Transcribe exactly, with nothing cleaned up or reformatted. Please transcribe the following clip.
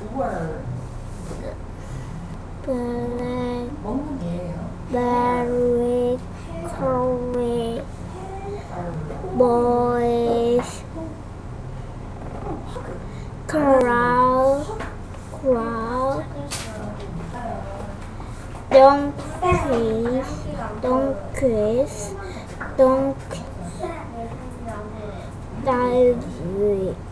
black, berry, curry, boys, crow, crow, donkeys, donkeys, donk, diary.